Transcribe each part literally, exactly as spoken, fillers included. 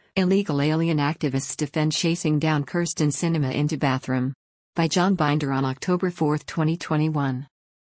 Illegal alien activists defend chasing down Kyrsten Sinema into bathroom. By John Binder on October fourth, twenty twenty-one.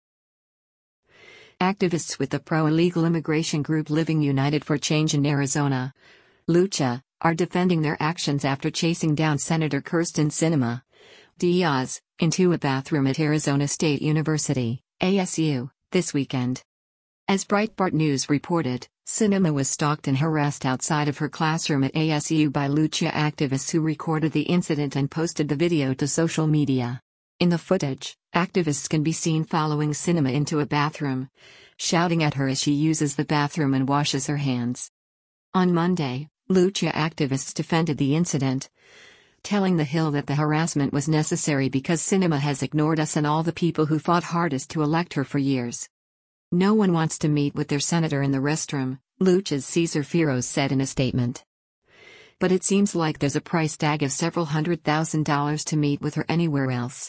Activists with the pro-illegal immigration group Living United for Change in Arizona, Lucha, are defending their actions after chasing down Senator Kyrsten Sinema Diaz into a bathroom at Arizona State University, A S U, this weekend. As Breitbart News reported, Sinema was stalked and harassed outside of her classroom at A S U by Lucha activists who recorded the incident and posted the video to social media. In the footage, activists can be seen following Sinema into a bathroom, shouting at her as she uses the bathroom and washes her hands. On Monday, Lucha activists defended the incident, telling The Hill that the harassment was necessary because Sinema has ignored us and all the people who fought hardest to elect her for years. No one wants to meet with their senator in the restroom, Lucha's Cesar Firos said in a statement. But it seems like there's a price tag of several hundred thousand dollars to meet with her anywhere else.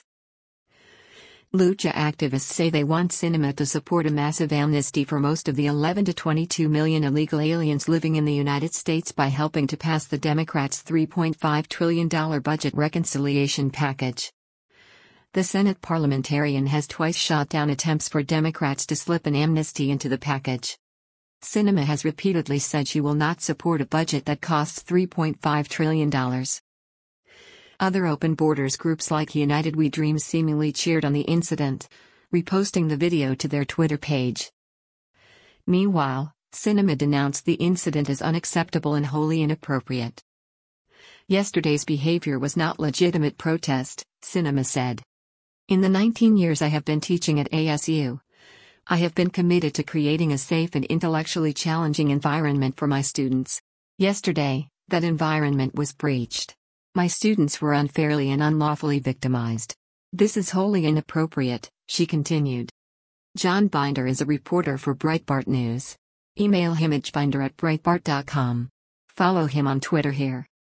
Lucha activists say they want Sinema to support a massive amnesty for most of the eleven to twenty-two million illegal aliens living in the United States by helping to pass the Democrats' three point five trillion dollars budget reconciliation package. The Senate parliamentarian has twice shot down attempts for Democrats to slip an amnesty into the package. Sinema has repeatedly said she will not support a budget that costs three point five trillion dollars. Other open borders groups like United We Dream seemingly cheered on the incident, reposting the video to their Twitter page. Meanwhile, Sinema denounced the incident as unacceptable and wholly inappropriate. Yesterday's behavior was not legitimate protest, Sinema said. In the nineteen years I have been teaching at A S U, I have been committed to creating a safe and intellectually challenging environment for my students. Yesterday, that environment was breached. My students were unfairly and unlawfully victimized. This is wholly inappropriate, she continued. John Binder is a reporter for Breitbart News. Email him at binder at breitbart dot com. Follow him on Twitter here.